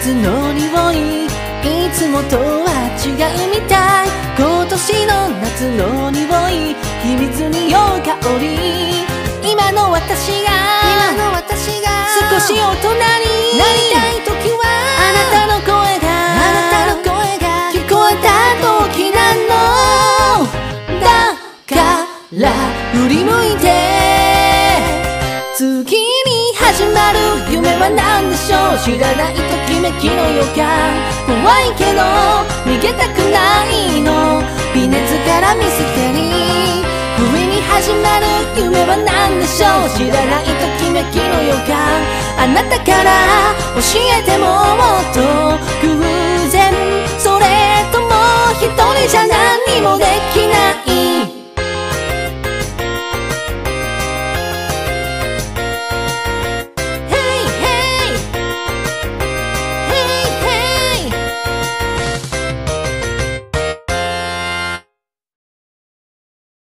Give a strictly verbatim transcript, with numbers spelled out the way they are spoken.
夏の匂いいつもとは違うみたい。今年の夏の匂い秘密に酔う香り。今の私が今の私が少し大人になりたい時はあなたの声があなたの声が聞こえた時なの。だから振り向いて次に始まる夢は何でしょう。知らないときめきの予感。怖いけど逃げたくないの。微熱からミステリー。不意に始まる夢は何でしょう。知らないときめきの予感。あなたから教えてもっと